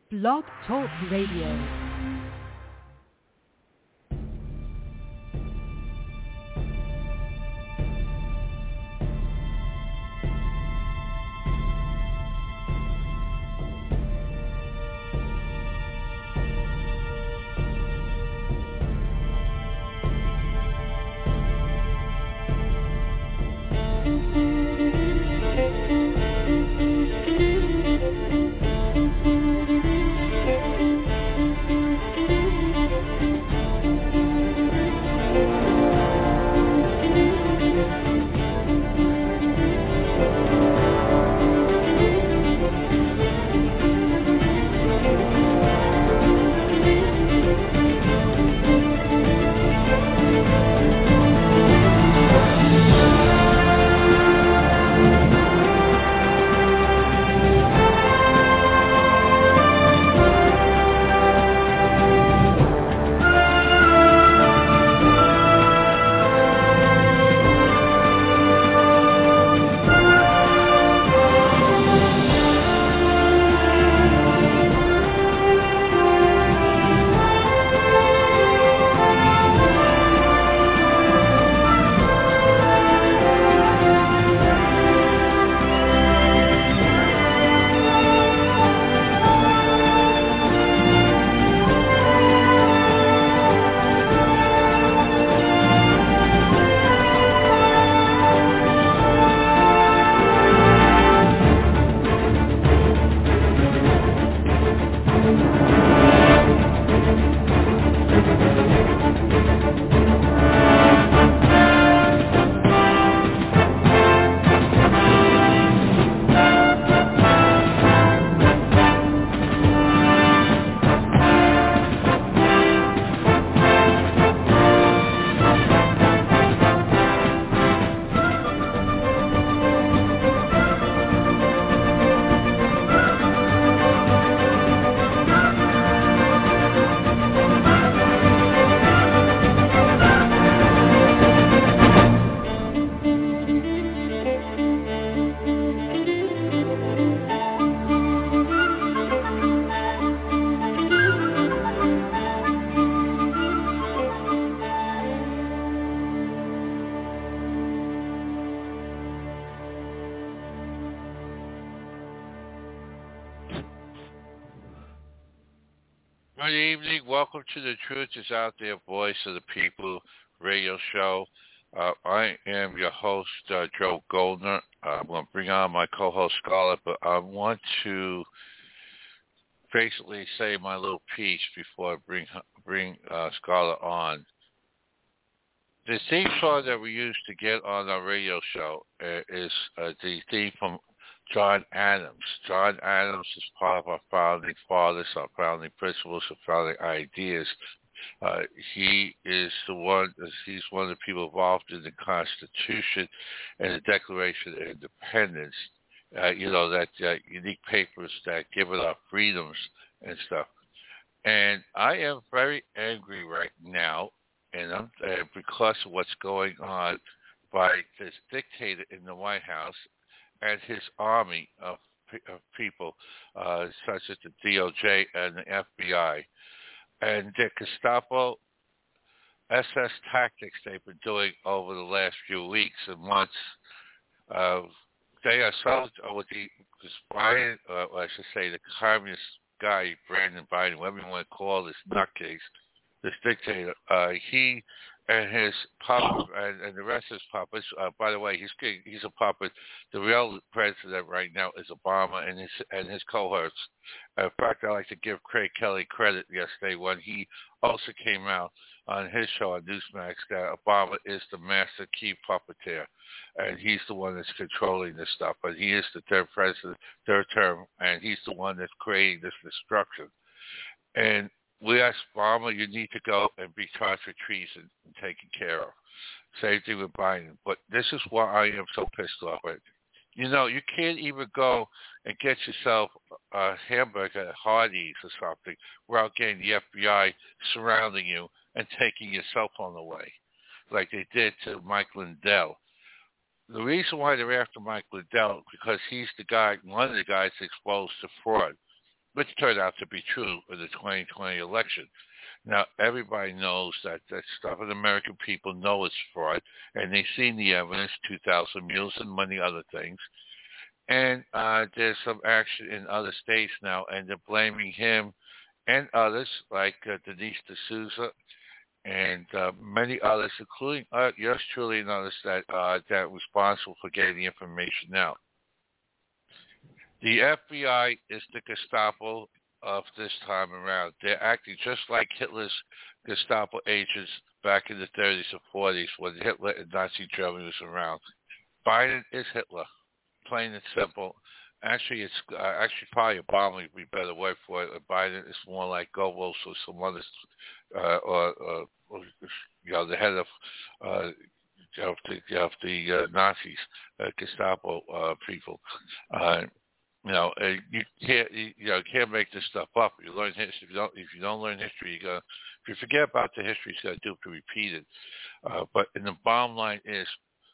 Blog Talk Radio. Good evening. Welcome to the Truth is Out There Voice of the People radio show. I am your host, Joe Goldner. I'm going to bring on my co-host, Scarlett, but I want to basically say my little piece before I bring Scarlett on. The theme song that we use to get on our radio show is the theme from John Adams. John Adams is part of our founding fathers, our founding principles, our founding ideas. He's one of the people involved in the Constitution and the Declaration of Independence. That unique papers that give it our freedoms and stuff. And I am very angry right now, and because of what's going on by this dictator in the White House and his army of people, such as the DOJ and the FBI, and the Gestapo SS tactics they've been doing over the last few weeks and months. They are so with the Biden, or I should say, the communist guy, Brandon Biden, whatever you want to call this nutcase, this dictator. He and his puppet and the rest of his puppets. By the way, he's a puppet. The real president right now is Obama and his cohorts. In fact, I like to give Craig Kelly credit yesterday when he also came out on his show on Newsmax that Obama is the master key puppeteer, and he's the one that's controlling this stuff. But he is the third president, third term, and he's the one that's creating this destruction. And we asked Obama, you need to go and be charged with treason and taken care of. Same thing with Biden. But this is why I am so pissed off at it. You know, you can't even go and get yourself a hamburger at Hardee's or something without getting the FBI surrounding you and taking your cell phone away, like they did to Mike Lindell. The reason why they're after Mike Lindell is because he's the guy, one of the guys exposed to fraud. which turned out to be true in the 2020 election. Now, everybody knows that stuff, and American people know it's fraud, and they've seen the evidence, 2,000 mules and many other things. And there's some action in other states now, and they're blaming him and others, like Denise D'Souza and many others, including yours truly and others, that are responsible for getting the information out. The FBI is the Gestapo of this time around. They're acting just like Hitler's Gestapo agents back in the 30s and 40s when Hitler and Nazi Germany was around. Biden is Hitler, plain and simple. Actually, it's probably Obama would be a better word for it. Biden is more like Goebbels or some others, or the head of the Nazis, Gestapo people. You can't make this stuff up. You learn history. If you don't learn history, if you forget about the history, it's going to do to repeat it. But the bottom line is,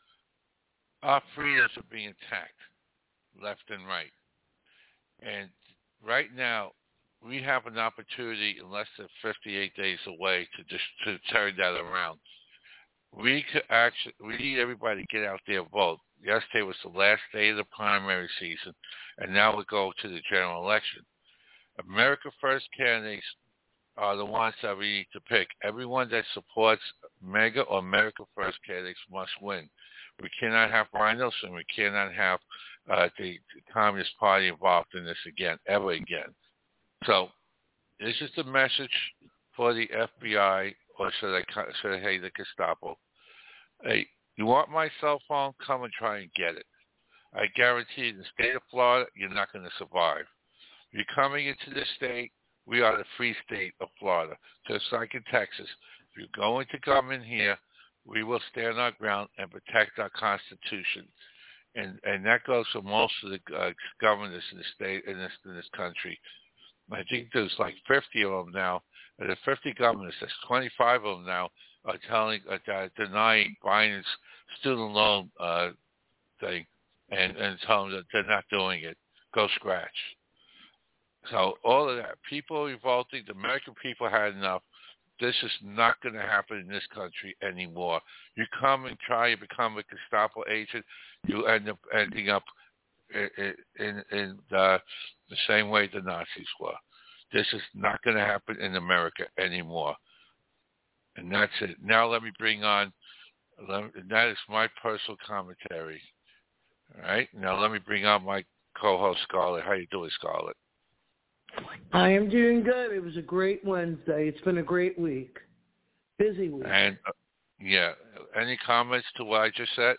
our freedoms are being attacked, left and right. And right now, we have an opportunity in less than 58 days away to turn that around. We need everybody to get out there and vote. Yesterday was the last day of the primary season, and now we go to the general election. America First candidates are the ones that we need to pick. Everyone that supports MAGA or America First candidates must win. We cannot have rhinos, and we cannot have the Communist Party involved in this again, ever again. So this is the message for the FBI, or should I say the Gestapo. Hey, you want my cell phone? Come and try and get it. I guarantee in the state of Florida, you're not going to survive. You're coming into this state, we are the free state of Florida, just like in Texas. If you're going to come in here, we will stand our ground and protect our Constitution. And that goes for most of the governors in the state, in this country. I think there's like 50 of them now. And the 50 governors, there's 25 of them now, are denying Biden's student loan thing and telling them that they're not doing it. Go scratch. So all of that. People are revolting. The American people had enough. This is not going to happen in this country anymore. You come and try to become a Gestapo agent, you end up ending up in the same way the Nazis were. This is not going to happen in America anymore. And that's it. Now let me bring on, that is my personal commentary. All right? Now let me bring on my co-host, Scarlett. How you doing, Scarlett? I am doing good. It was a great Wednesday. It's been a great week. Busy week. And, any comments to what I just said?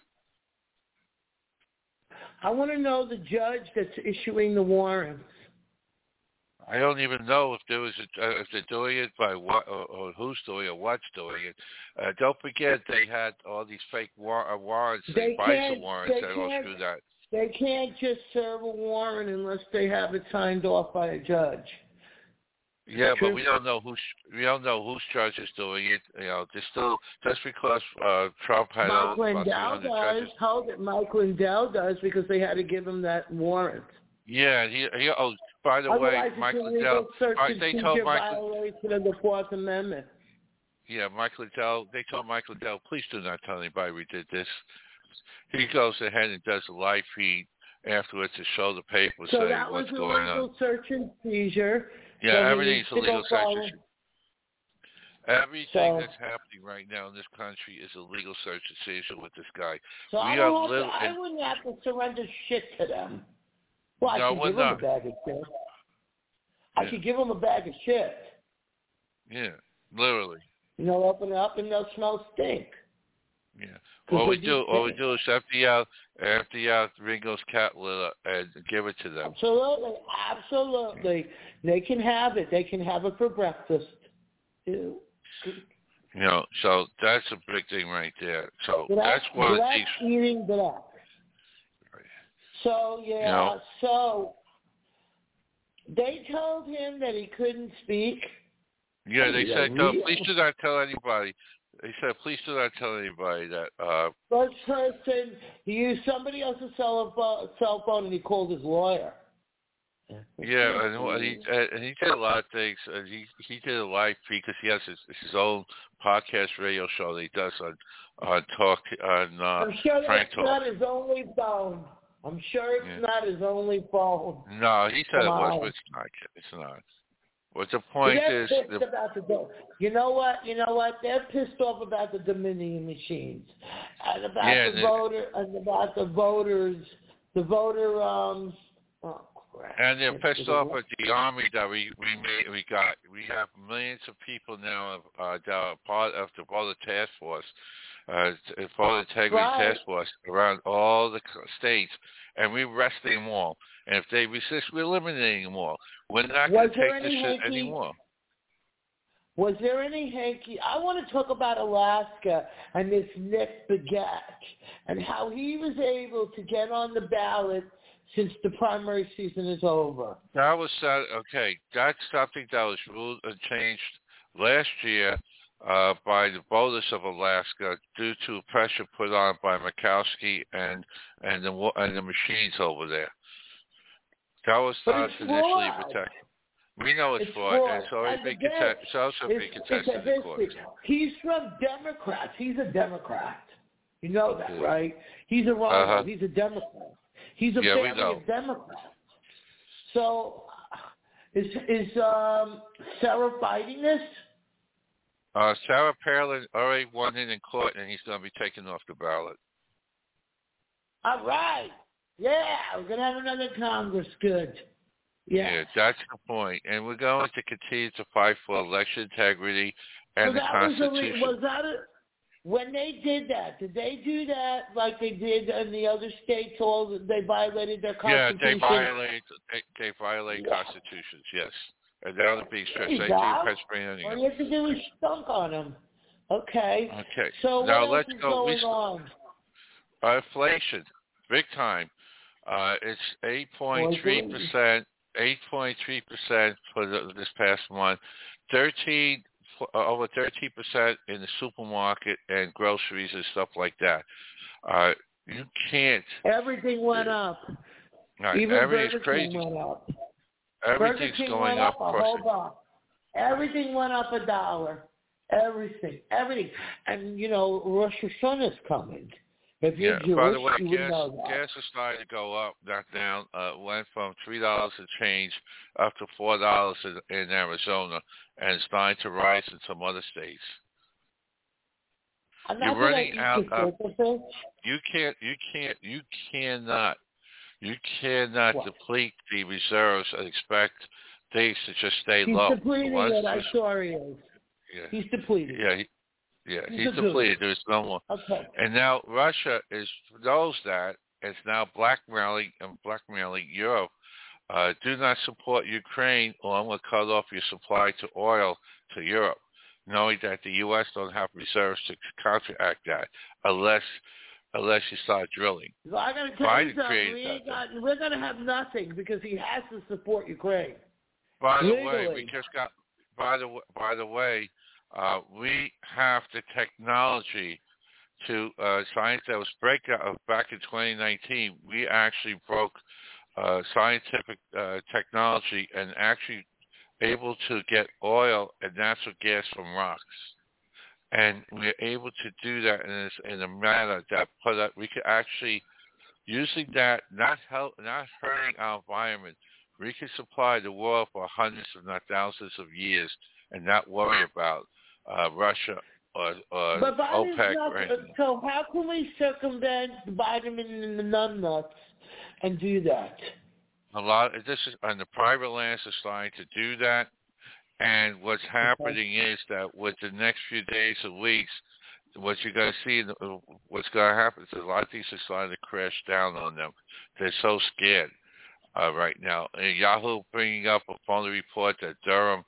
I want to know the judge that's issuing the warrants. I don't even know if if they're doing it by what or who's doing it or what's doing it. Don't forget they had all these fake warrants. They buy some warrants and all screw that. They can't just serve a warrant unless they have it signed off by a judge. Yeah, but we don't know whose judge is doing it. There's still just because Trump had Mike Lindell judges. Hold it, Mike Lindell does because they had to give him that warrant. Yeah, by the way, Mike Lindell. They told violation of the Fourth Amendment. Yeah, Mike Lindell. They told Mike Lindell, please do not tell anybody we did this. He goes ahead and does a live feed afterwards to show the papers saying what's going on. So that was a legal search and seizure. Yeah, everything's a legal search and seizure. Everything that's happening right now in this country is a legal search and seizure with this guy. So I wouldn't have to surrender shit to them. Well, I could give him a bag of shit. I could give him a bag of shit. Yeah, literally. Open it up and they'll smell stink. Yeah. All we do is empty out Ringo's cat litter and give it to them. Absolutely. They can have it. They can have it for breakfast. So that's a big thing right there. So that's one of these. Eating black. So so they told him that he couldn't speak. Yeah, they said, please do not tell anybody. They said, please do not tell anybody that. First person, he used somebody else's cell phone and he called his lawyer. Yeah, and he did a lot of things. He did a live feed because he has his own podcast radio show that he does on Talk on I'm sure Frank that's Talk. not his only phone. I'm sure it's not his only phone. No, he said it was, but it's not. It's not. But the point is, you know what? They're pissed off about the Dominion machines and about the voters. And they're pissed off at the Army that we got. We have millions of people now that are part of the Voter Task Force, Voter Integrity Task Force around all the states, and we're arresting them all. And if they resist, we're eliminating them all. We're not going to take this shit anymore. Was there any hanky? I want to talk about Alaska and this Nick Begich and how he was able to get on the ballot since the primary season is over. That was okay. That's something that was ruled and changed last year by the voters of Alaska due to pressure put on by Murkowski and the machines over there. That was not initially protected. We know it's fraud. And it's always been contested. It's also been contested in court. He's from Democrats. He's a Democrat. You know that, right? He's a Ronald. He's a Democrat. He's a family of Democrats. So, is Sarah fighting this? Sarah Palin already won it in court, and he's going to be taken off the ballot. All right. Yeah, we're going to have another Congress. Good. Yeah, that's the point. And we're going to continue to fight for election integrity and the Constitution. When they did that, did they do that like they did in the other states? All they violated their Constitution? Yeah, they violate constitutions, yes. And they're on the beach stretch. They do Pennsylvania. All you have to do is stunk on them. Okay. So now what else is going on? Inflation, big time. It's 8.3%. 8.3% for this past month. Over 13% in the supermarket and groceries and stuff like that. You can't. Everything went up. Right, even everything's Burger crazy. King went up. Everything's Burger King going went up. A whole buck. Everything went up $1. Everything. And Rosh Hashanah is coming. If you're Jewish, by the way, you would know that. Gas is starting to go up, not down. Went from $3 and change up to $4 in Arizona, and it's starting to rise in some other states. You're running out of. You cannot deplete the reserves and expect things to just stay low. He's depleting it. I saw he is. Yeah. He's depleted. He's depleted. There's no more. Okay. And now Russia knows that. It's now blackmailing Europe. Do not support Ukraine, or I'm going to cut off your supply to oil to Europe, knowing that the U.S. don't have reserves to counteract that unless you start drilling. So I got to tell you something. We're going to have nothing because he has to support Ukraine. By the way, we just got. By the way. We have the technology to science that was breakout back in 2019. We actually broke scientific technology and actually able to get oil and natural gas from rocks. And we're able to do that in a manner that we could actually, using that, not hurting our environment, we can supply the world for hundreds, if not thousands of years and not worry about Russia or OPEC or anything. So how can we circumvent Biden and the numbnuts and do that? This is on the private lands are starting to do that, and what's happening is that with the next few days or weeks, what you're going to see, what's going to happen is a lot of things are starting to crash down on them. They're so scared right now. And Yahoo bringing up a phony report that Durham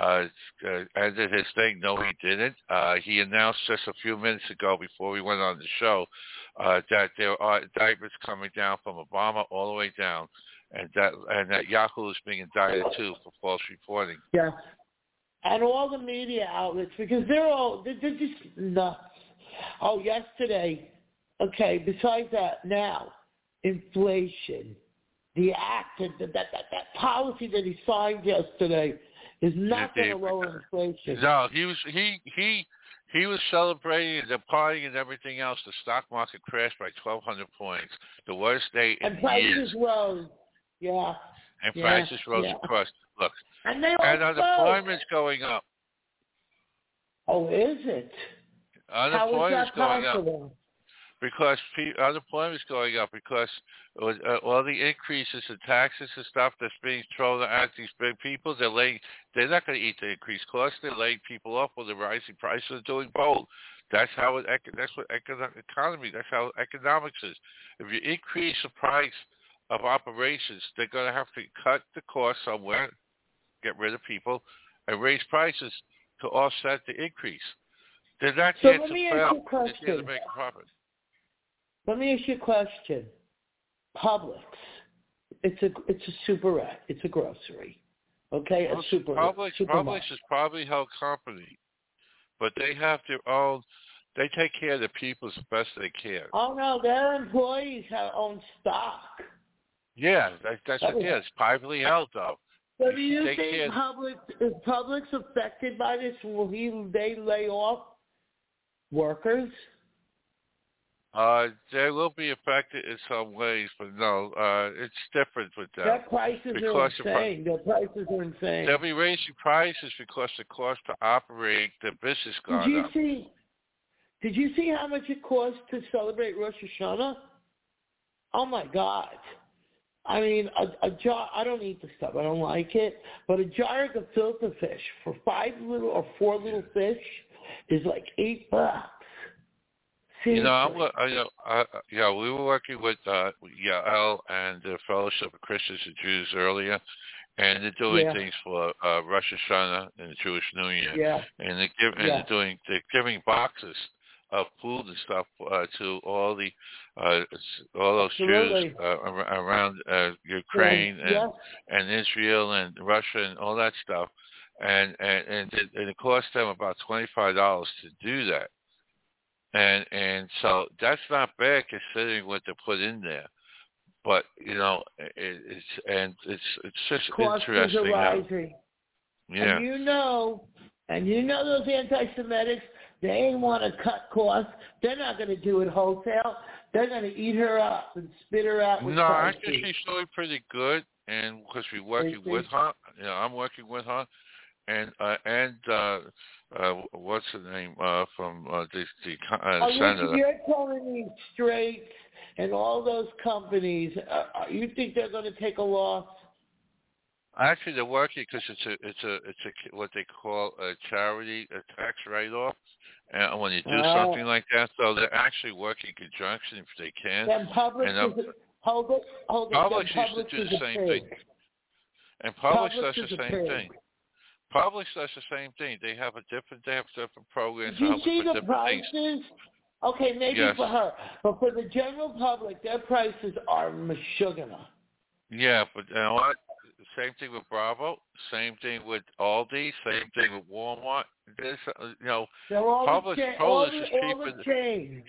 ended his thing. No, he didn't. He announced just a few minutes ago before we went on the show that there are indictments coming down from Obama all the way down, and that Yahoo is being indicted too for false reporting. Yeah, and all the media outlets, because they're just nuts. Oh, yesterday. Okay. Besides that, now inflation. the act, that policy that he signed yesterday is not going to lower inflation. No, he was celebrating the party and everything else. The stock market crashed by 1,200 points, the worst day in years. And prices rose. Yeah. And prices rose across. Look, and unemployment's going up. Oh, is it? Unemployment's going up. Because unemployment's going up because all the increases in taxes and stuff that's being thrown at these big people, they're not going to eat the increased costs. They're laying people off with the rising prices of doing both. That's how that's what economy. That's how economics is. If you increase the price of operations, they're going to have to cut the cost somewhere, get rid of people, and raise prices to offset the increase. They're not here to fail. They're here to make a profit. Let me ask you a question. Publix, it's a superette. It's a grocery. Okay, well, Publix is probably held company, but they have their own. They take care of the people as best they can. Oh no, their employees own stock. Yeah, that's what it is. Privately held though. So do you think is Publix affected by this? Will they lay off workers? They will be affected in some ways, but no, it's different with them. Their prices are insane. Their prices are insane. They'll be raising prices because the cost to operate the business gone up. Did you see how much it cost to celebrate Rosh Hashanah? Oh my God! I mean, a jar. I don't eat the stuff. I don't like it. But a jar of gefilte fish for 4 little fish is like $8. You know, we were working with Yael and the Fellowship of Christians and Jews earlier, and they're doing things for Rosh Hashanah and the Jewish New Year. Yeah. And they're giving boxes of food and stuff to all those Jews around Ukraine and Israel and Russia and all that stuff, and it cost them about $25 to do that. And so that's not bad considering what they put in there, but you know it's just costs interesting. Are rising. Yeah. And you know those anti-Semitics, they ain't want to cut costs. They're not going to do it wholesale. They're going to eat her up and spit her out. With I think she's doing pretty good, and because we're working with her, I'm working with her. And what's the name from the senator? You're telling me Straight and all those companies. You think they're going to take a loss? Actually, they're working because it's a what they call a charity, a tax write-off. And when you do something like that, so they're actually working in conjunction if they can. Then Publix hold it. Publix used to do the same thing. And Publix does the same thing. Publix does the same thing. They have different programs. Do you see the prices? Things. Okay, maybe for her, but for the general public, their prices are mashugana. Yeah, but you know what? Same thing with Bravo. Same thing with Aldi. Same thing with Walmart. There's, Publix produce is cheaper.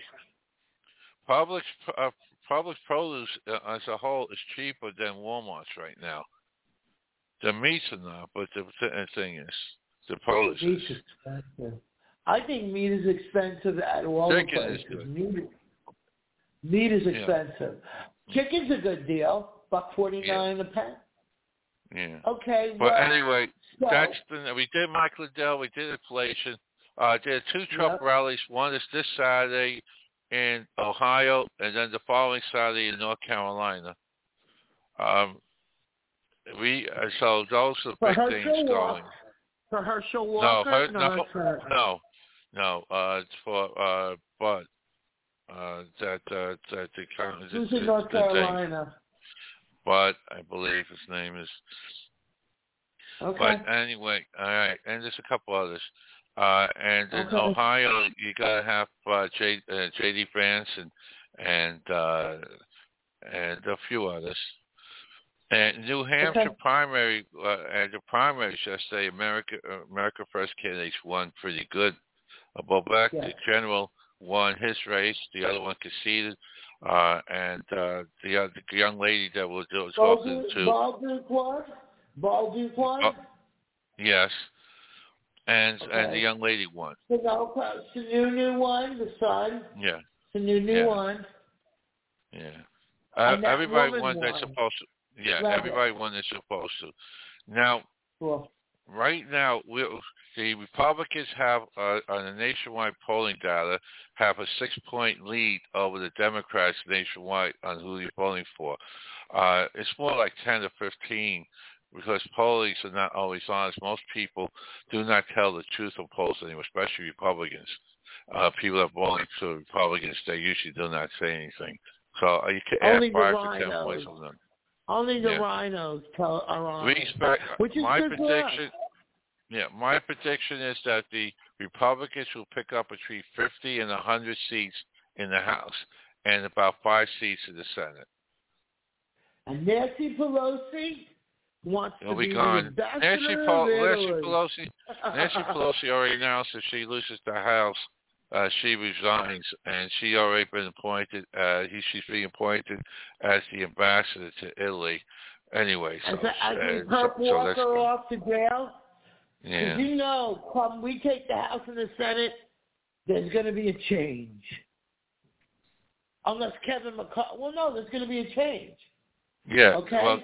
Publix produce as a whole is cheaper than Walmart's right now. The meats are not, but the thing is, the produce is. Expensive. I think meat is expensive at all places. Meat is expensive. Chicken's a good deal, $1.49 a pound. Yeah. Okay. But anyway, we did Mike Lindell. We did inflation. Did 2 Trump rallies. One is this Saturday in Ohio, and then the following Saturday in North Carolina. So those are the big things going. For Herschel Walker? No. It's for Bud. Who's in North Carolina? Bud, I believe his name is. Okay. But anyway, all right, and there's a couple others. And in Ohio, you gotta have J.D. Vance and a few others. And New Hampshire primary, and the primaries yesterday, America First candidates won pretty good. Bobek, the general, won his race. The other one conceded. and the young lady that was talking to. Baldwin? Yes. And the young lady won. Sununu won, the son. Yeah. Sununu won. Yeah. Everybody won. They're supposed to. Yeah. Everybody won. They're supposed to. Now, right now, the Republicans have on the nationwide polling data have a 6-point lead over the Democrats nationwide on who they're voting for. It's more like 10 to 15. Because polls are not always honest. Most people do not tell the truth of polls anymore, especially Republicans. People that vote for Republicans, they usually do not say anything. So you can add 5 to 10 points on them. Only the rhinos are honest. Which is my prediction. Yeah, my prediction is that the Republicans will pick up between 50 and 100 seats in the House and about 5 seats in the Senate. And Nancy Pelosi wants to be gone. Nancy Pelosi already announced if she loses the House, she resigns, and she already been appointed. She's being appointed as the ambassador to Italy. Anyway, so Herb Walker off to jail. Yeah. Did you know, when we take the House and the Senate, there's going to be a change. Unless Kevin McCarthy. Well, no, there's going to be a change. Yeah. Okay. Well,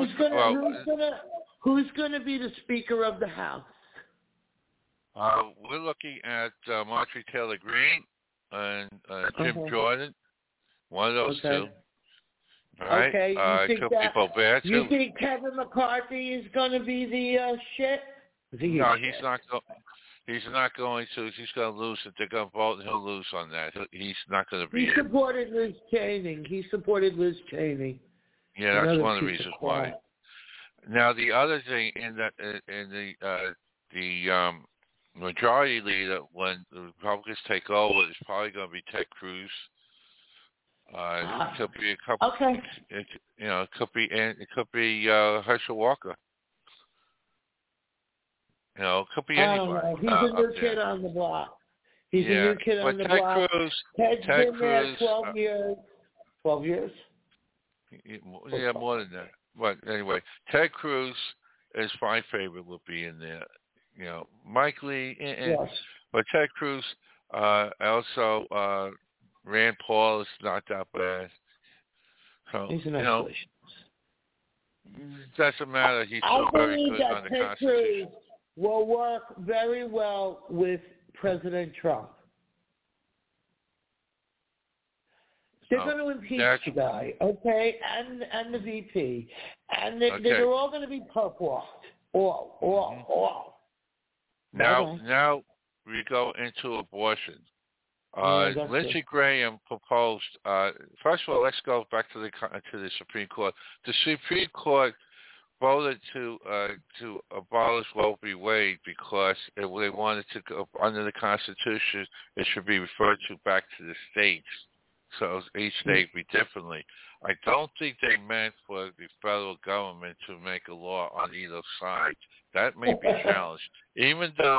who's gonna be the Speaker of the House? We're looking at Marjorie Taylor Greene and Jim Jordan. One of those two. All right. Okay. You think Kevin McCarthy is going to be the shit? No, he's not. He's not going to. He's going to lose. If they're going to vote, he'll lose on that. He's not going to be. He supported Liz Cheney. Yeah, that's one of the reasons why. Now, the other thing in the majority leader when the Republicans take over is probably going to be Ted Cruz. It could be a couple. Okay. It could be Herschel Walker. It could be anybody. He's a new kid on the block. He's a new kid on the block. Ted's been there 12 years. 12 years? Yeah, more than that. But anyway, Ted Cruz is my favorite. Will be in there. Mike Lee. Yes. But Ted Cruz. Also, Rand Paul is not that bad. So he's an isolation. Doesn't matter. He's still very good on the Constitution. Ted Cruz will work very well with President Trump. They're going to impeach the guy, okay, and the VP, and they're all going to be perp-walked, all. Now we go into abortion. Lindsey Graham proposed. First of all, let's go back to the Supreme Court. The Supreme Court voted to abolish Roe v. Wade because they wanted to go under the Constitution. It should be referred to back to the states. So each state be differently. I don't think they meant for the federal government to make a law on either side. That may be challenged. Even though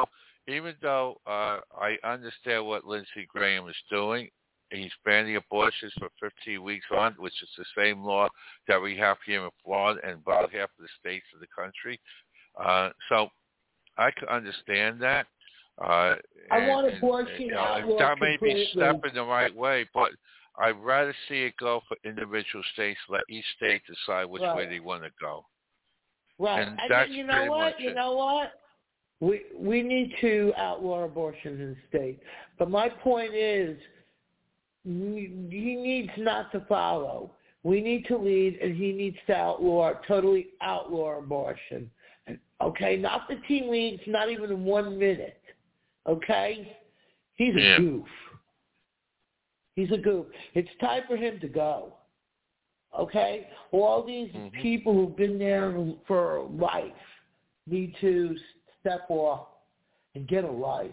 I understand what Lindsey Graham is doing. He's banning abortions for 15 weeks on, which is the same law that we have here in Florida and about half of the states of the country. So I can understand that. I want abortion outlawed that may be a step completely. in the right way, but I'd rather see it go for individual states. Let each state decide which way they want to go. Right. And that's you know what? You know what? We need to outlaw abortions in the state. But my point is, he needs not to follow. We need to lead, and he needs to totally outlaw abortion. Okay? Not 15 weeks, not even in 1 minute. Okay? He's a goof. He's a goof. It's time for him to go. Okay? All these people who've been there for life need to step off and get a life.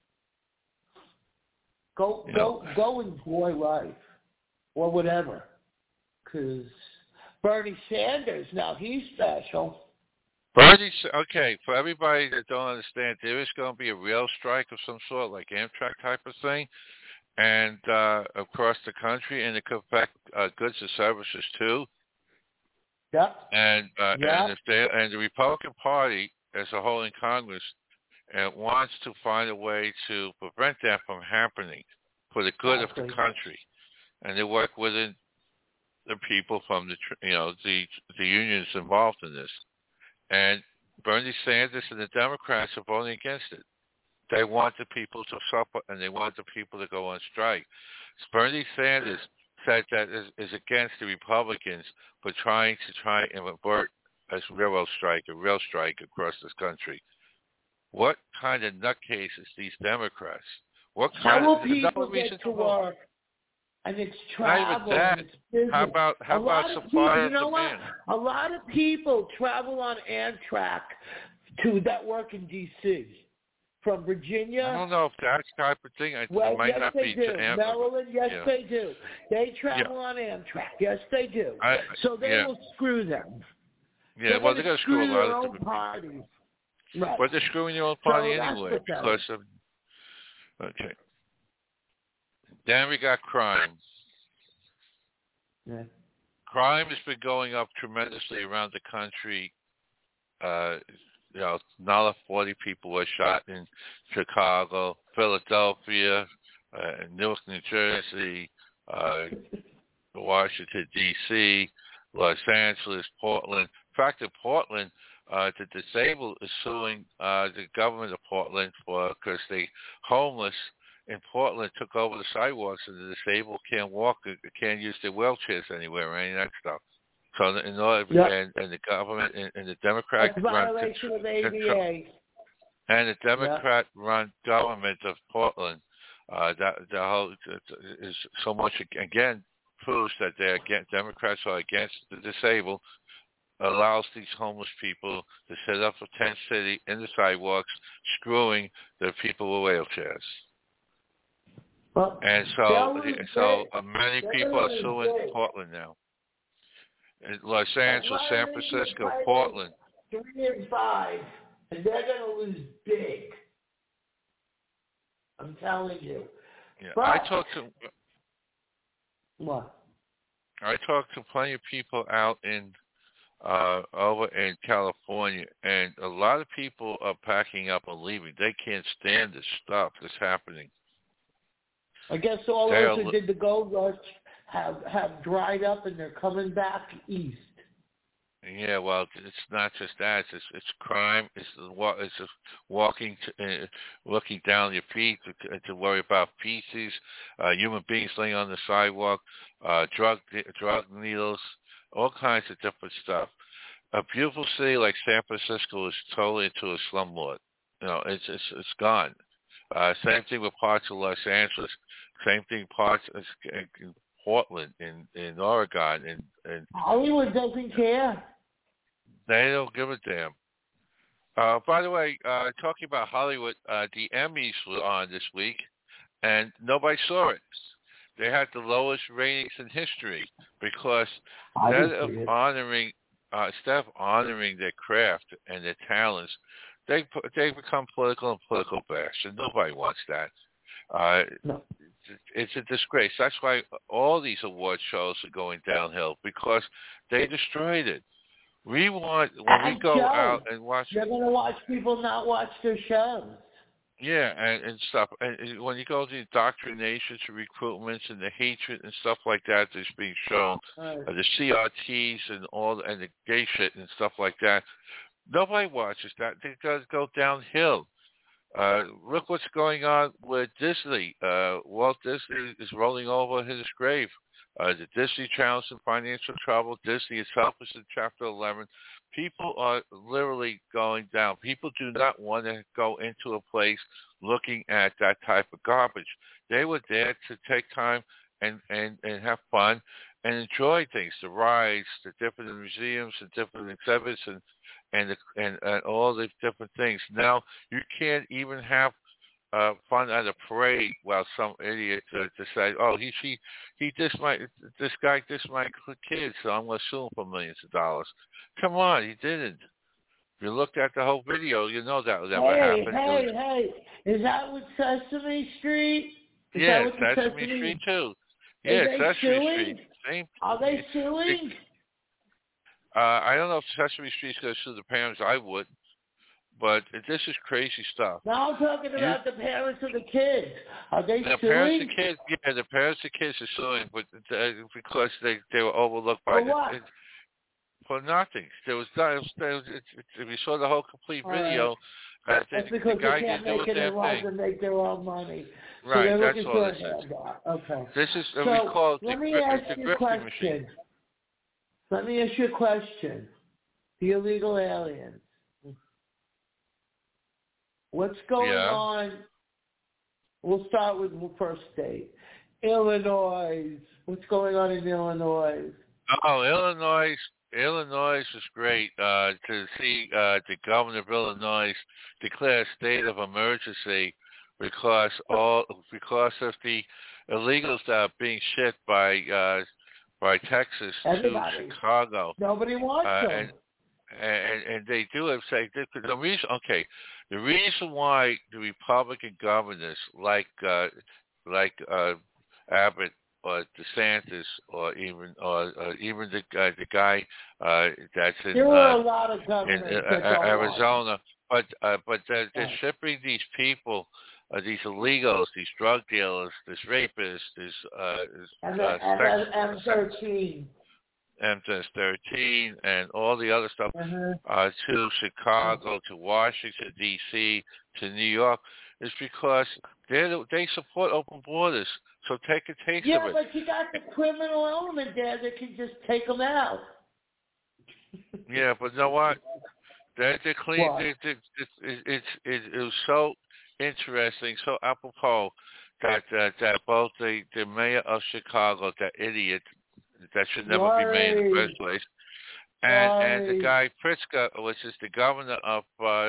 Go enjoy life or whatever. Because Bernie Sanders, now he's special. Okay, for everybody that don't understand, there is going to be a rail strike of some sort, like Amtrak type of thing. and across the country, and it could affect goods and services too. Yep. And if the Republican Party as a whole in Congress wants to find a way to prevent that from happening for the good of the country, and they work within the people from the unions involved in this, and Bernie Sanders and the Democrats are voting against it. They want the people to suffer, and they want the people to go on strike. Bernie Sanders said that is against the Republicans for trying and avert a real strike across this country. What kind of nutcases these Democrats? How will people get to work? And it's travel. Not even that. How about supply and demand? What? A lot of people travel on Amtrak that work in D.C. from Virginia. I don't know if that's the type of thing. It might yes, not they be do. to Amtrak. Maryland, yes, they do. They travel on Amtrak. Yes, they do. So they will screw them. Yeah, they're going to screw a lot of different parties. Right. But they're screwing their own party anyway because of. Okay. Then we got crime. Yeah. Crime has been going up tremendously around the country. Another 40 people were shot in Chicago, Philadelphia, Newark, New Jersey, Washington, D.C., Los Angeles, Portland. In fact, in Portland, the disabled is suing the government of Portland because the homeless in Portland took over the sidewalks and the disabled can't walk, can't use their wheelchairs anywhere or any of that stuff. So in order, and the government and the Democrat violation of ADA. And the Democrat-run government of Portland, that the whole is so much again proves that Democrats are against the disabled, allows these homeless people to set up a tent city in the sidewalks, screwing the people with wheelchairs. Well, and so many people are suing Portland now. In Los Angeles, San Francisco, Portland. 3-5, and they're going to lose big. I'm telling you. Yeah, but, I talked to. What? I talked to plenty of people out in over in California, and a lot of people are packing up and leaving. They can't stand this stuff that's happening. I guess all those who did the gold rush have dried up, and they're coming back east. Yeah, well, it's not just that. It's crime. It's just walking, looking down your feet to worry about feces, human beings laying on the sidewalk, drug needles, all kinds of different stuff. A beautiful city like San Francisco is totally into a slumlord. It's gone. Same thing with parts of Los Angeles. Same thing parts in Portland, in Oregon, and Hollywood doesn't care. They don't give a damn. By the way, talking about Hollywood, the Emmys were on this week, and nobody saw it. They had the lowest ratings in history because instead of honoring their craft and their talents, they become political and political bash, and nobody wants that. No. It's a disgrace. That's why all these award shows are going downhill, because they destroyed it. We want, when we go out and watch... You're going to watch people not watch their shows. Yeah, and stuff. And when you go to the indoctrinations and recruitments and the hatred and stuff like that that's being shown, the CRTs and the gay shit and stuff like that, nobody watches that. It does go downhill. Look what's going on with Disney. Walt Disney is rolling over his grave. The Disney Channel's in financial trouble. Disney itself is in Chapter 11. People are literally going down. People do not want to go into a place looking at that type of garbage. They were there to take time and have fun and enjoy things, the rides, the different museums and different exhibits and all the different things. Now you can't even have fun at a parade while some idiot decides, oh, this guy dissed my kids, so I'm going to sue him for millions of dollars. Come on, he didn't. If you looked at the whole video, you know that would never happen. Hey, is that with Sesame Street? Yeah, Sesame Street too. Yeah, Sesame Street. Same. Are they suing? I don't know if Sesame Street's going to sue the parents. I would. But this is crazy stuff. Now I'm talking about the parents of the kids. Are they suing? The parents of kids, yeah, the parents of kids are suing, but because they were overlooked by for nothing. There was if you saw the whole complete video, that's because the guy they can't make it in life and make their own money. Right, so that's all this is. Okay. This is so we call it let me ask you a question. Machine. Let me ask you a question. The illegal aliens. What's going on? We'll start with the first state. Illinois. What's going on in Illinois? Oh, Illinois is great. To see the governor of Illinois declare a state of emergency because of the illegals that are being shipped by Texas to Chicago. Nobody wants them. And they do have say the reason why the Republican governors like Abbott or DeSantis or even the guy that's in there were a lot of governors in Arizona, but they're shipping these people. These illegals, these drug dealers, these rapists, these M13. M13 and all the other stuff to Chicago, to Washington, D.C., to New York is because they support open borders. So take a taste of it. Yeah, but you got the criminal element there that can just take them out. Yeah, but you know what? They're clean. It was so interesting, so apropos that both the mayor of Chicago, that idiot, that should never be made in the first place, and the guy Pritzker, which is the governor of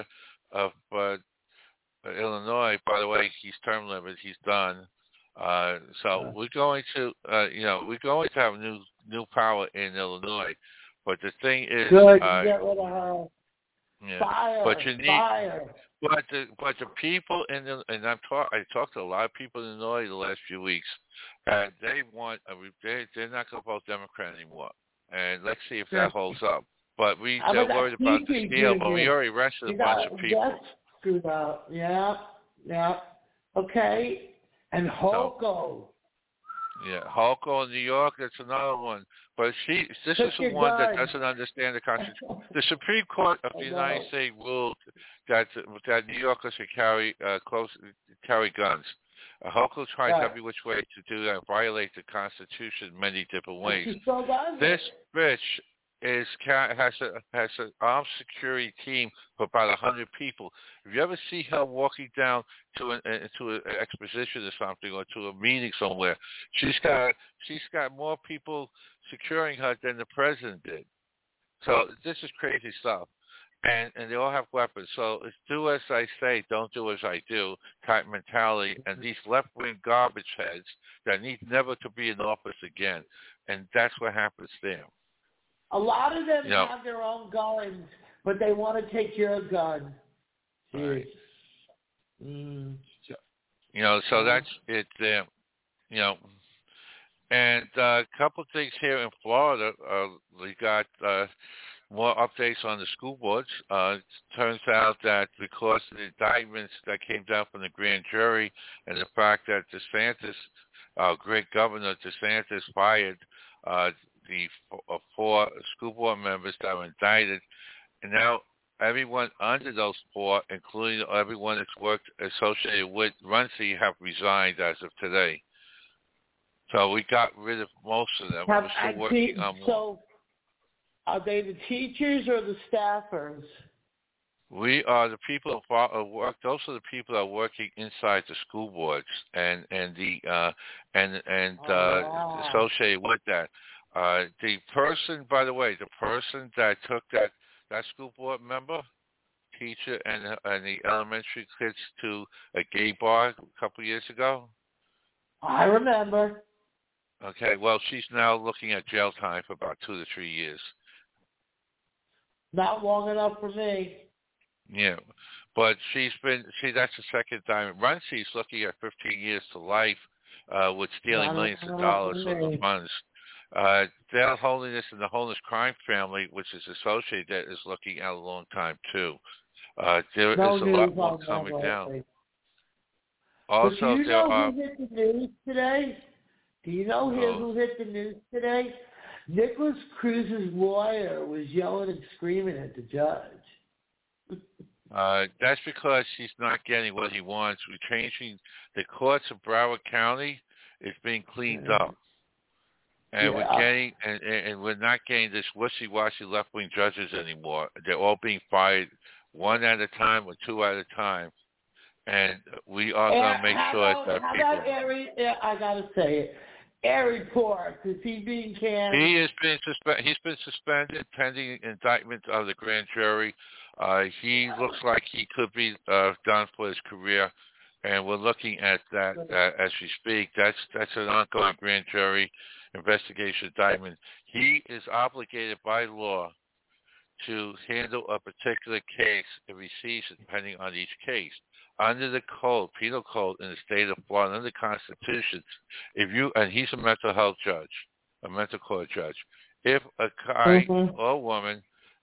Illinois. By the way, he's term limited. He's done. So we're going to have new power in Illinois. But the thing is, good. Get rid of her. Yeah. Fire. But you need. Fire. But the people I talked to a lot of people in Illinois the last few weeks, and they want they're not going to vote Democrat anymore. And let's see if that holds up. But they're worried about the deal. But we already arrested a bunch of people. That's screwed up. Yeah. Okay. And Hochul. Hochul in New York. That's another one. But this is the one that doesn't understand the Constitution. The Supreme Court of the United States ruled that New Yorkers should carry guns. Hochul tries every which way to do that, violate the Constitution in many different ways. This bitch has an armed security team for about 100 people. If you ever see her walking down to an exposition or something, or to a meeting somewhere, she's got more people securing her than the president did. So this is crazy stuff. And they all have weapons. So it's do as I say, don't do as I do type mentality. And these left-wing garbage heads that need never to be in office again. And that's what happens there. A lot of them have their own guns, but they want to take your gun. Right. So that's it. And a couple of things here in Florida. We got more updates on the school boards. It turns out that because of the indictments that came down from the grand jury and the fact that DeSantis, great Governor DeSantis, fired the 4 school board members that were indicted, and now everyone under those 4, including everyone that's worked associated with Runcie, have resigned as of today. So we got rid of most of them. We're still working on more. So are they the teachers or the staffers? We are the people who work. Those are the people that are working inside the school boards and associated with that. The person, by the way, that took that school board member, teacher, and the elementary kids to a gay bar a couple of years ago. I remember. Okay, well, she's now looking at jail time for about 2 to 3 years. Not long enough for me. Yeah, but that's the second time. Runcie's looking at 15 years to life with stealing millions of dollars from the funds. They're holding this in the Homeless Crime Family, which is associated, that is looking at a long time, too. There is a lot more coming down. Also, but do you know who hit the news today? Do you know who hit the news today? Nicholas Cruz's lawyer was yelling and screaming at the judge. That's because he's not getting what he wants. We're changing the courts of Broward County. It's being cleaned up. And we're getting, and we're not getting this wishy-washy left-wing judges anymore. They're all being fired one at a time or two at a time. And we are going to make sure that people... How about I got to say it. Ari Pork, is he being canned? He's been suspended pending indictment of the grand jury. He looks like he could be done for his career, and we're looking at that as we speak. That's an ongoing grand jury investigation indictment. He is obligated by law to handle a particular case if he sees it, depending on each case. Under the code, penal code in the state of Florida, under the Constitution, and he's a mental health judge, a mental court judge. If a guy or a woman,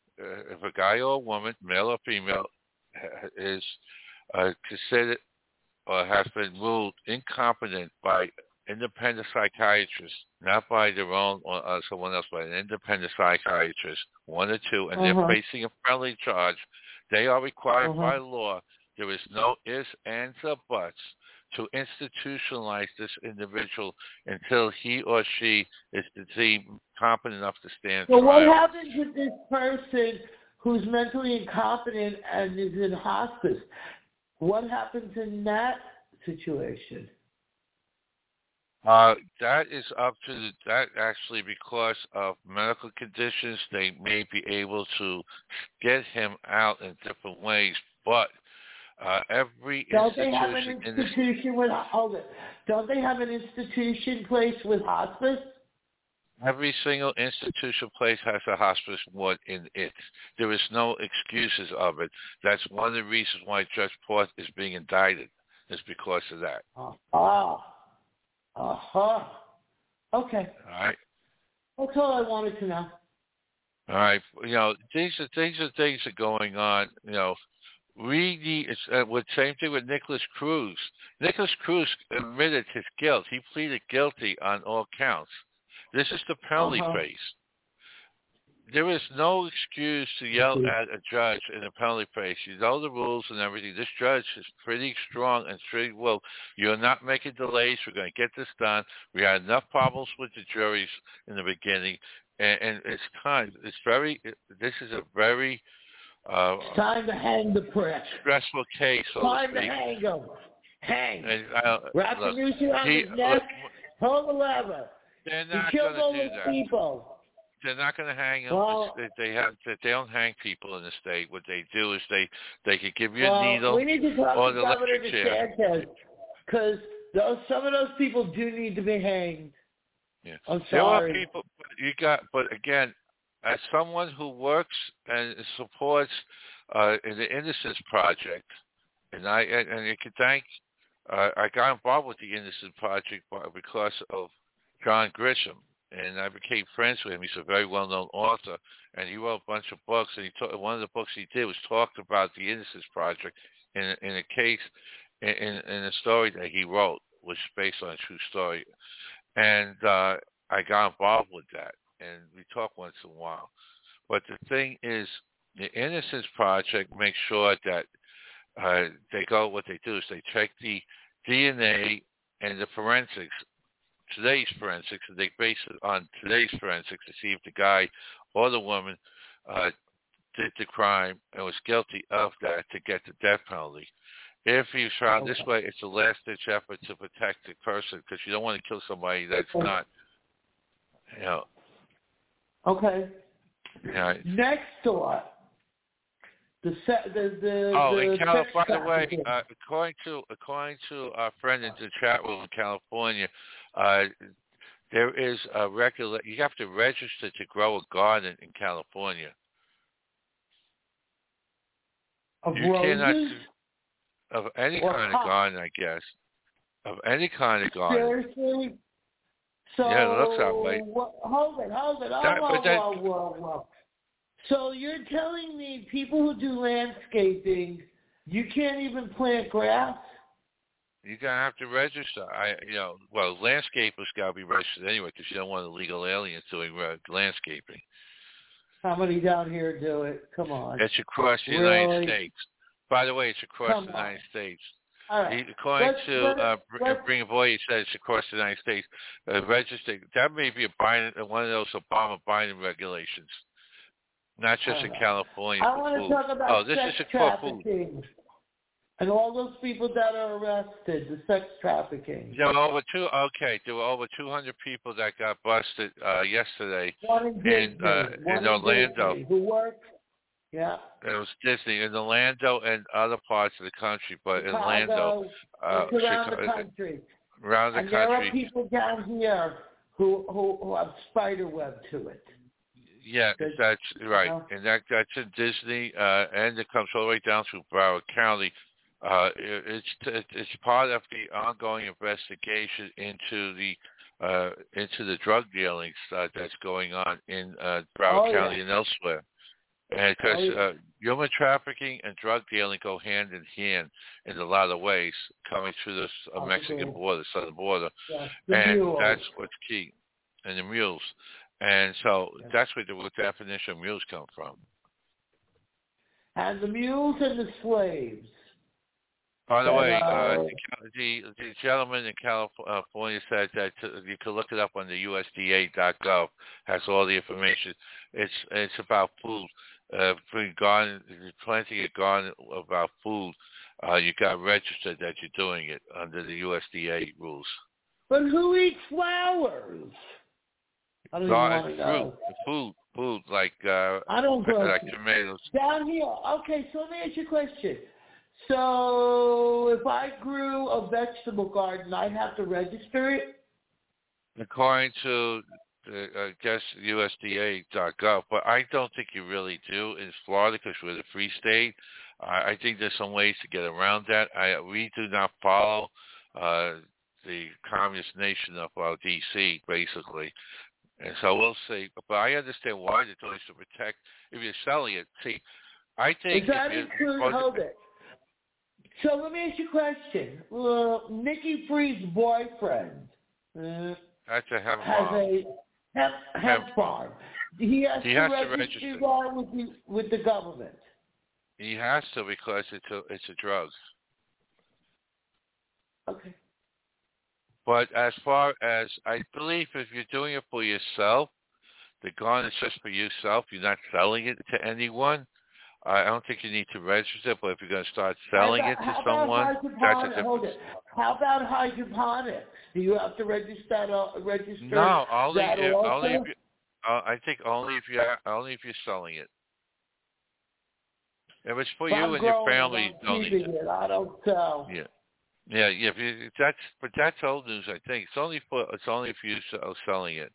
male or female, is considered or has been ruled incompetent by independent psychiatrists, not by their own or someone else, but an independent psychiatrist, one or two, and they're facing a felony charge, they are required by law. There is no ifs, ands, or buts to institutionalize this individual until he or she is deemed competent enough to stand trial. So what happens with this person who's mentally incompetent and is in hospice? What happens in that situation? That is up to that actually because of medical conditions. They may be able to get him out in different ways, but every don't they have an institution Don't they have an institution place with hospice? Every single institution place has a hospice ward in it. There is no excuses of it. That's one of the reasons why Judge Pork is being indicted. Is because of that. Okay. All right. That's all I wanted to know. All right. These are things that are going on. We need, same thing with Nicholas Cruz. Nicholas Cruz admitted his guilt. He pleaded guilty on all counts. This is the penalty phase. There is no excuse to yell at a judge in a penalty phase. You know the rules and everything. This judge is pretty strong and pretty well. You're not making delays. We're going to get this done. We had enough problems with the juries in the beginning, and it's time. This is a very it's time to hang the prick. Stressful case. Time to hang him. Hang. Wrap the noose around his neck. Pull the lever. They're not he killed all those people. They're not going to hang them. Well, they don't hang people in the state. What they do is they could give you a needle we need to talk or to the electric chair. Because some of those people do need to be hanged. Yeah. I'm sorry. There are people but again, as someone who works and supports in the Innocence Project, and you can thank I got involved with the Innocence Project because of John Grisham, and I became friends with him. He's a very well-known author, and he wrote a bunch of books. And one of the books he did was talked about the Innocence Project in a case, in a story that he wrote, which is based on a true story. And I got involved with that, and we talk once in a while. But the thing is, the Innocence Project makes sure that what they do is they check the DNA and the forensics. Today's forensics, and they base it on today's forensics to see if the guy or the woman did the crime and was guilty of that to get the death penalty. If he's found this way, it's a last-ditch effort to protect the person because you don't want to kill somebody that's not, Okay. Yeah. Next thought. In California, by the way, according to our friend in the chat room in California, there is a you have to register to grow a garden in California. Of you roses? cannot of any kind of garden, I guess. of any kind of gun. Seriously? So, yeah, it looks that way. Hold it. Whoa. So you're telling me people who do landscaping, you can't even plant grass? You're going to have to register. Landscapers got to be registered anyway because you don't want illegal aliens doing landscaping. How many down here do it? Come on. It's across the United States. By the way, it's across the United States. All right. According to Bring a Boy, he said it's across the United States. Registered. That may be one of those Obama-Biden regulations, not just in California. I want to talk about sex trafficking and all those people that are arrested, the sex trafficking. There were over 200 people that got busted yesterday in Orlando. Disney, who worked? Yeah. It was Disney in Orlando and other parts of the country, but Chicago, Orlando, around the country. Around the and country. There are people down here who have spider web to it. Yeah, that's right, and that's in Disney, and it comes all the way down through Broward County. It's part of the ongoing investigation into the drug dealings that's going on in Broward County and elsewhere. And because human trafficking and drug dealing go hand in hand in a lot of ways, coming through this Mexican border, southern border, and mules. That's what's key. And the mules, and so that's where the definition of mules come from. And the mules and the slaves. By the way, the gentleman in California said that you can look it up on the USDA.gov. Has all the information. It's about food. Planting a garden about food. You got registered that you're doing it under the USDA rules. But who eats flowers? I don't even want to know. Food like I don't grow like tomatoes. Down here. Okay, so let me ask you a question. So if I grew a vegetable garden, I'd have to register it? According to, I guess, USDA.gov, but I don't think you really do in Florida because we're the free state. I think there's some ways to get around that. We do not follow the communist nation of D.C., basically. And so we'll see. But I understand why they're doing it to protect. If you're selling it, see, I think... Does that include... Hold it. So let me ask you a question. Nikki Free's boyfriend that's a hemp has farm. a hemp farm. He has to register that with the government. He has to because it's a drug. Okay. But as far as, I believe if you're doing it for yourself, the gun is just for yourself. You're not selling it to anyone. I don't think you need to register, but if you're going to start selling it to someone, that's a different... How about hydroponics? Do you have to register? No, only if you, I think only if you're selling it. If it's for you and your family, you don't need it. I don't sell. Yeah. But that's old news. I think it's only if you're selling it.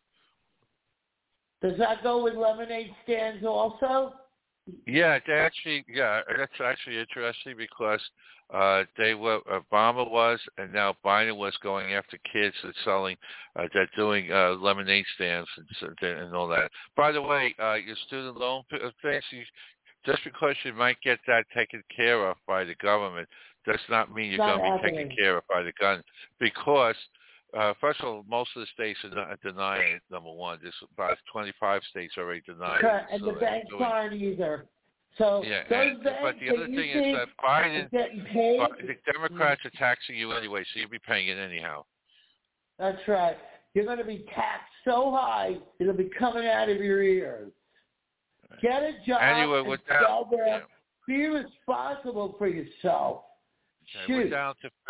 Does that go with lemonade stands also? Yeah, that's actually interesting because Obama was, and now Biden was going after kids that's selling, that doing lemonade stands and all that. By the way, your student loan things, just because you might get that taken care of by the government, does not mean you're going to be taken care of by the gun. Because, first of all, most of the states are denying it, number one. There's about 25 states already denying it. And the banks aren't either. So but the other thing is that Biden, the Democrats are taxing you anyway, so you'll be paying it anyhow. That's right. You're going to be taxed so high, it'll be coming out of your ears. Get a job and sell there. Be responsible for yourself. Okay, we're down to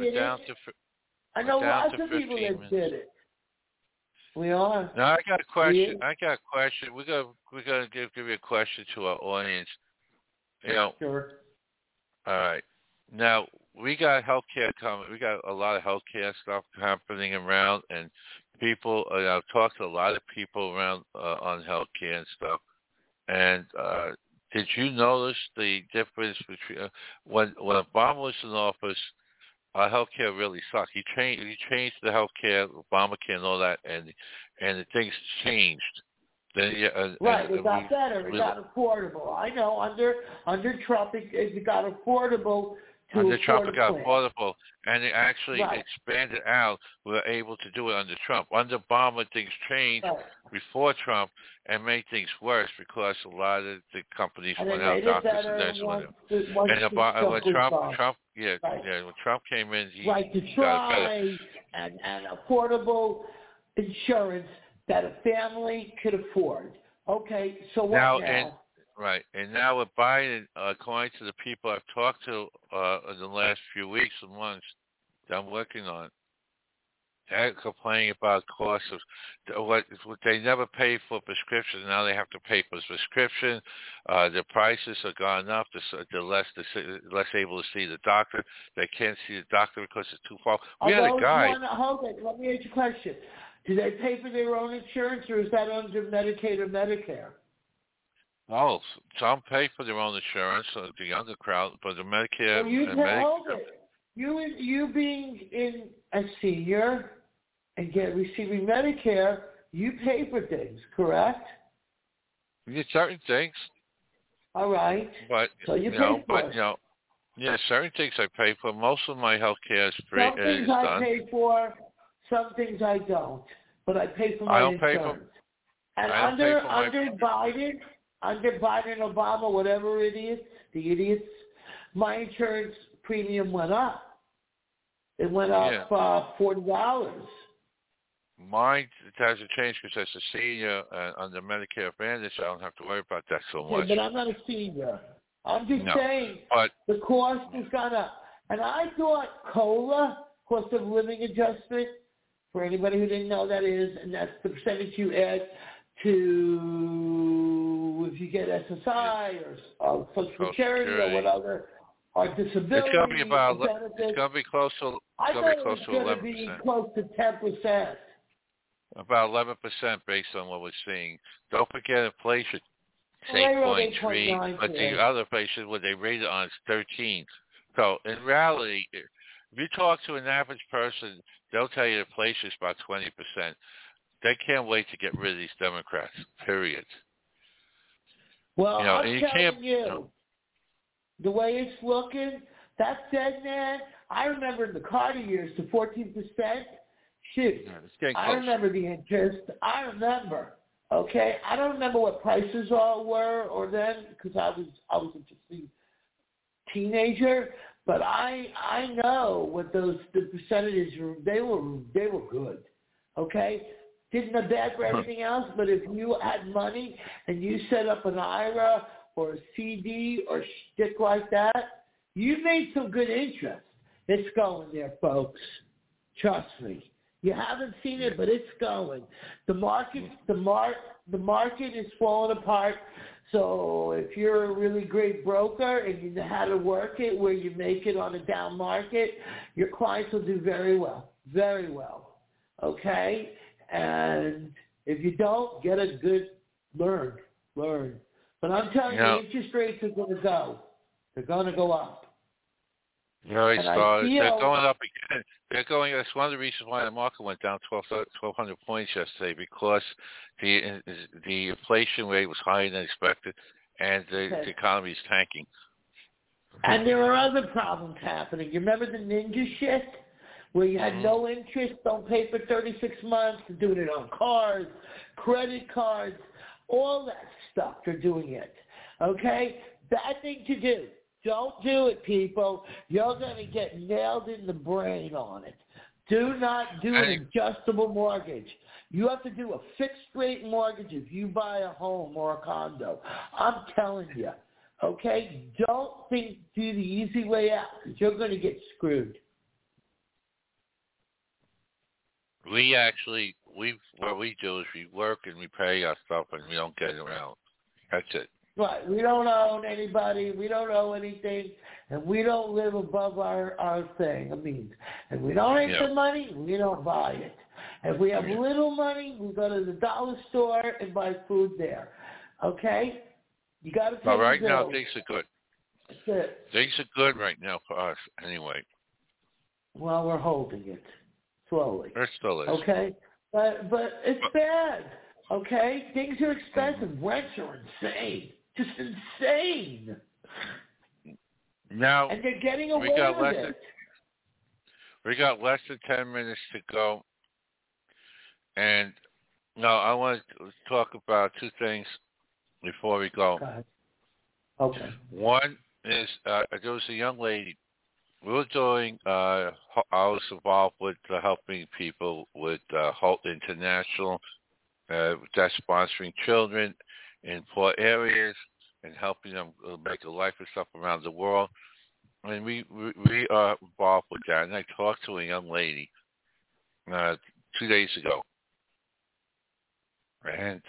I know lots of people that did it. We are. Now I got a question. We're gonna give you a question to our audience. Sure. All right. Now we got healthcare coming. We got a lot of healthcare stuff happening around, and people. I've talked to a lot of people around on healthcare and stuff. And did you notice the difference between when Obama was in office? our healthcare really sucked. He changed the healthcare, Obamacare, and all that, and the things changed. Then, right, it got better. It got affordable. I know under Trump, it got affordable. Under Trump, it got affordable, and it actually expanded out. We were able to do it under Trump. Under Obama, things changed before Trump and made things worse because a lot of the companies went out, doctors and nurses went out. And when Trump came in, he to try and affordable insurance that a family could afford. Okay, so what now? And now with Biden, according to the people I've talked to in the last few weeks and months that I'm working on, they're complaining about costs of what they never paid for prescriptions. Now they have to pay for prescription. The prices have gone up. They're less able to see the doctor. They can't see the doctor because it's too far. We had a guy. Hold it. Let me ask you a question. Do they pay for their own insurance, or is that under Medicaid or Medicare? Oh, some pay for their own insurance, the younger crowd, but the Medicare and Medicare. You being in a senior and receiving Medicare, you pay for things, correct? You get certain things. All right. But so you pay for it. Certain things I pay for. Most of my health care is free. Some things I pay for, some things I don't. But I pay for my insurance. And under Biden and Obama, whatever it is, the idiots, my insurance premium went up. It went up $40. Mine hasn't changed because as a senior under Medicare Advantage, I don't have to worry about that so much. Yeah, but I'm not a senior. I'm just saying the cost has gone up. And I thought COLA, cost of living adjustment, for anybody who didn't know that is, and that's the percentage you add to if you get SSI or Social Security or whatever, or disability. It's going to be about. It's going to be close to. I thought it was going to be close to 10%. About 11% based on what we're seeing. Don't forget inflation. It's 8.3, but the other places where they rate it on is 13. So in reality, if you talk to an average person, they'll tell you inflation is about 20%. They can't wait to get rid of these Democrats, period. Well, I'm telling you, the way it's looking, that's dead, man. I remember in the Carter years, the 14%. Shoot, I remember the interest. I remember. Okay, I don't remember what prices all were or then because I was just a teenager. But I know what the percentages were. They were good. Okay, didn't have bad for everything else. But if you had money and you set up an IRA or a CD or shit like that, you made some good interest. It's going there, folks. Trust me. You haven't seen it, but it's going. The market is falling apart. So if you're a really great broker and you know how to work it where you make it on a down market, your clients will do very well. Very well. Okay? And if you don't, get a good learn. But I'm telling you, interest rates are going to go. They're going to go up. They're going up again. That's one of the reasons why the market went down 1,200 points yesterday, because the inflation rate was higher than expected, and the economy is tanking. And there are other problems happening. You remember the ninja shit, where you had no interest, don't pay for 36 months, they're doing it on cars, credit cards, all that stuff. They're doing it. Okay, bad thing to do. Don't do it, people. You're going to get nailed in the brain on it. Do not do an adjustable mortgage. You have to do a fixed-rate mortgage if you buy a home or a condo. I'm telling you, okay? Don't do the easy way out, because you're going to get screwed. What we do is we work and we pay our stuff and we don't get around. That's it. Right. We don't own anybody. We don't owe anything. And we don't live above our thing. I mean, if we don't make the money, we don't buy it. If we have little money, we go to the dollar store and buy food there. Okay? You got to pay the bills. Right now, things are good. That's it. Things are good right now for us anyway. Well, we're holding it slowly. There still is. Okay? But it's bad. Okay? Things are expensive. Rents are insane. Just insane. Now, and they're getting away with it. We got less than 10 minutes to go. And no, I want to talk about two things before we go. Go ahead. Okay. One is there was a young lady. We were doing, I was involved with helping people with Holt International, that's sponsoring children in poor areas and helping them make a life and stuff around the world. And we are involved with that. And I talked to a young lady 2 days ago. And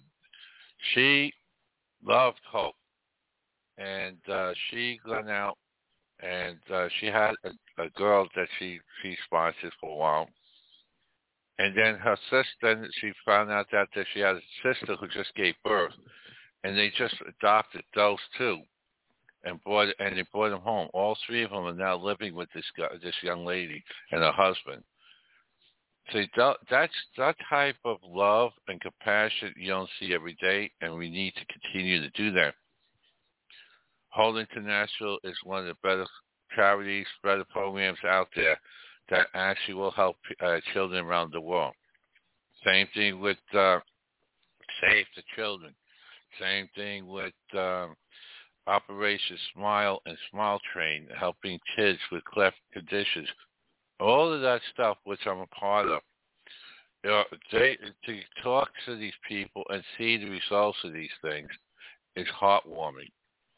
she loved Hope. And she went out and she had a girl that she sponsored for a while. And then her sister, she found out that she had a sister who just gave birth. And they just adopted those two. And they brought them home. All three of them are now living with this young lady and her husband. So that's that type of love and compassion you don't see every day, and we need to continue to do that. Holt International is one of the better charities, better programs out there that actually will help children around the world. Same thing with Save the Children. Same thing with Operation Smile and Smile Train, helping kids with cleft conditions. All of that stuff, which I'm a part of, to talk to these people and see the results of these things is heartwarming.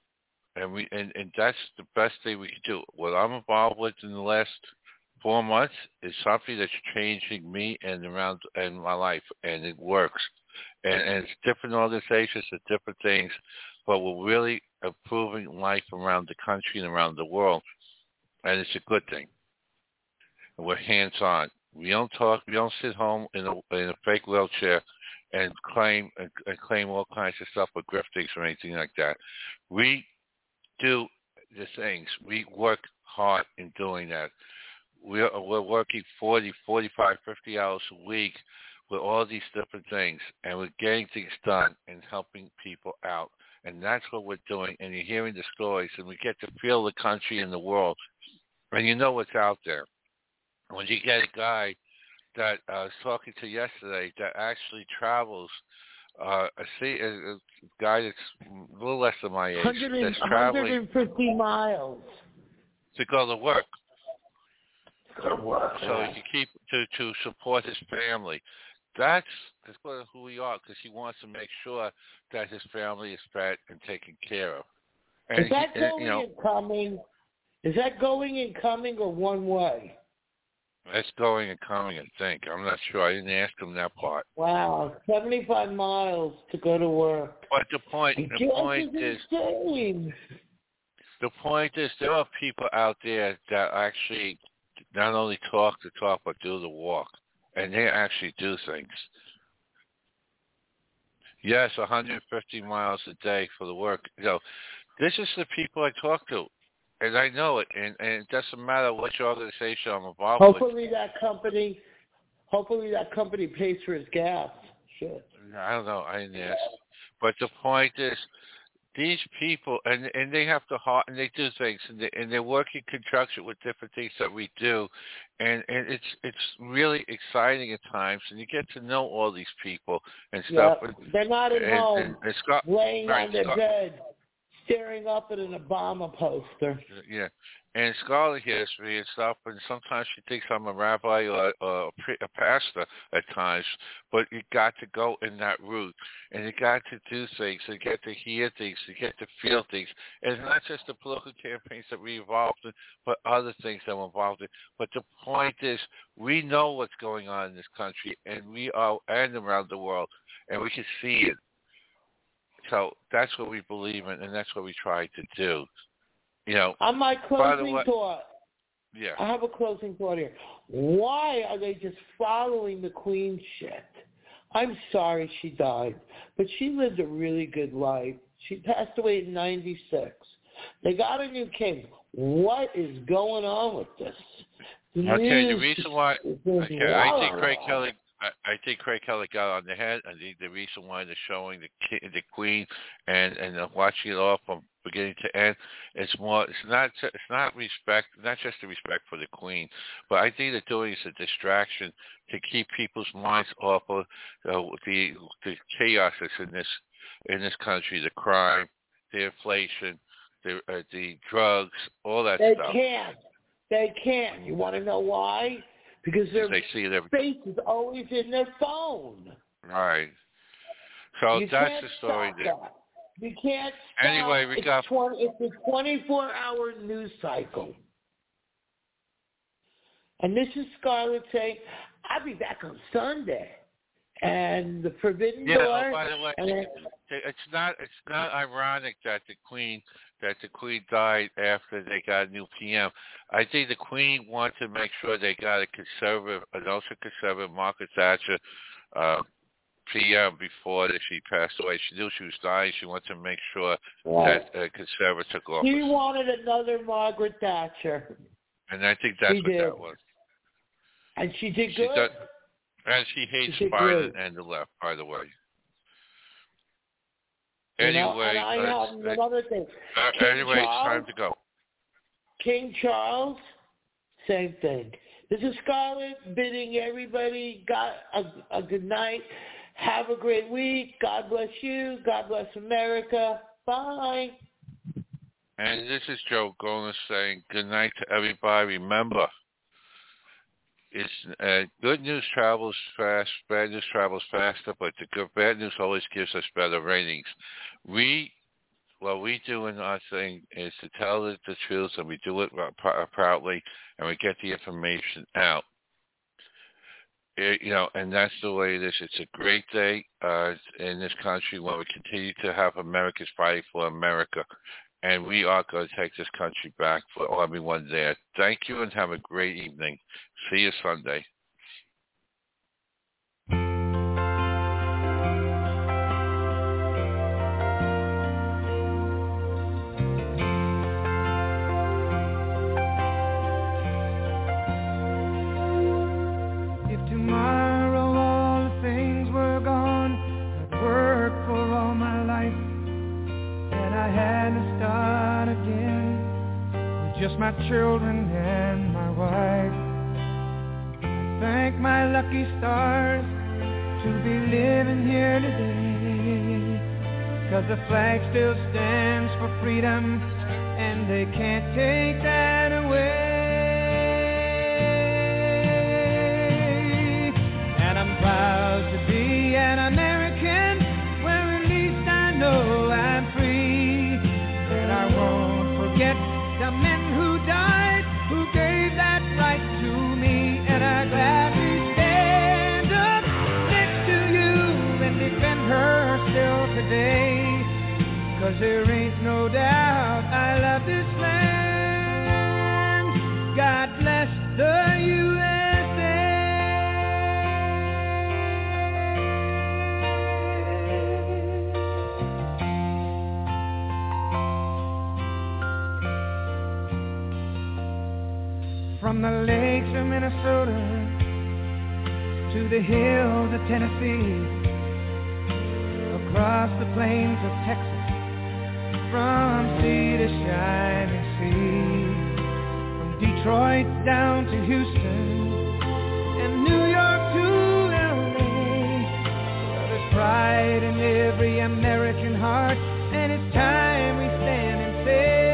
And that's the best thing we can do. What I'm involved with in the last 4 months is something that's changing me and my life, and it works. And it's different organizations and different things, but we're really improving life around the country and around the world, and it's a good thing. And we're hands-on. We don't talk. We don't sit home in a fake wheelchair and claim all kinds of stuff or griftings or anything like that. We do the things. We work hard in doing that. We're working 40, 45, 50 hours a week with all these different things, and we're getting things done and helping people out. And that's what we're doing. And you're hearing the stories, and we get to feel the country and the world. And you know what's out there. When you get a guy that I was talking to yesterday that actually travels, a guy that's a little less than my age, that's traveling 150 miles to go to work. So he can keep to support his family. That's who we are, because he wants to make sure that his family is fed and taken care of. And is that going and coming? Is that going and coming or one way? That's going and coming, I think. I'm not sure. I didn't ask him that part. Wow, 75 miles to go to work. But the point is, there are people out there that actually not only talk the talk, but do the walk. And they actually do things. Yes, 150 miles a day for the work. This is the people I talk to. And I know it, and it doesn't matter which organization I'm involved with. Hopefully that company pays for his gas. Shit. I don't know. I didn't ask. But the point is, these people, and they have to and they do things, and they work in conjunction with different things that we do, and it's really exciting at times, and you get to know all these people and stuff. Yeah, they're not at home, laying on their bed, staring up at an Obama poster. Yeah, and scholarly history and stuff, and sometimes she thinks I'm a rabbi or a pastor at times, but you got to go in that route, and you got to do things, and get to hear things, and get to feel things. And it's not just the political campaigns that we're involved in, but other things that we're involved in. But the point is, we know what's going on in this country, and and around the world, and we can see it. So that's what we believe in, and that's what we try to do. On my closing thought, yeah, I have a closing thought here. Why are they just following the Queen shit? I'm sorry she died, but she lived a really good life. She passed away at 96. They got a new king. What is going on with this? Okay, the reason why I think Craig Kelly got on the head. I think the reason why they're showing the Queen and watching it all from beginning to end, it's not respect, not just the respect for the Queen, but I think they're doing is a distraction to keep people's minds off of the chaos that's in this country, the crime, the inflation, the drugs, all that stuff. They can't. You want to know why? Because their face is always in their phone. Right. So that's the story there. You can't stop. Anyway, it's a 24-hour news cycle. And this is Scarlett saying, I'll be back on Sunday. And the Forbidden Door. Oh, by the way, it's not ironic that the Queen died after they got a new PM. I think the Queen wanted to make sure they got an ultra-conservative Margaret Thatcher PM before she passed away. She knew she was dying. She wanted to make sure that a conservative took office. She wanted another Margaret Thatcher. And I think that's what that was. And she did good. And she hates Biden and the left, by the way. Anyway, I have another thing. Anyway, it's time to go. King Charles, same thing. This is Scarlett bidding everybody a good night. Have a great week. God bless you. God bless America. Bye. And this is Joe Golner saying good night to everybody. Remember, it's good news travels fast, bad news travels faster, but the bad news always gives us better ratings. What we do in our thing is to tell the truth, and we do it proudly, and we get the information out. And that's the way it is. It's a great day in this country when we continue to have Americans fighting for America. And we are going to take this country back for everyone there. Thank you and have a great evening. See you Sunday. If tomorrow all the things were gone, I'd work for all my life. And I had to start again with just my children and my wife. I thank my lucky stars to be living here today, 'cause the flag still stands for freedom and they can't take that away. And I'm proud to be an American, where at least I know I'm free. And I won't forget the men who died, who gave that right to me. And I gladly stand up next to you and defend her still today. 'Cause there ain't no doubt I love this land. God bless the USA. From the lakes of Minnesota to the hills of Tennessee, across the plains of Texas, from sea to shining sea, from Detroit down to Houston and New York to LA. Well, there's pride in every American heart, and it's time we stand and say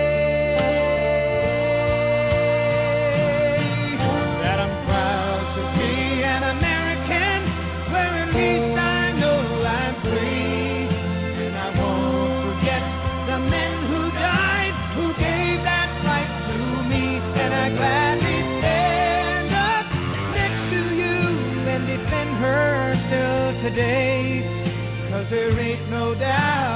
that I'm proud to be an American, where at least I know I'm free. And I won't forget the men who died, who gave that right to me. And I gladly stand up next to you and defend her still today. 'Cause there ain't no doubt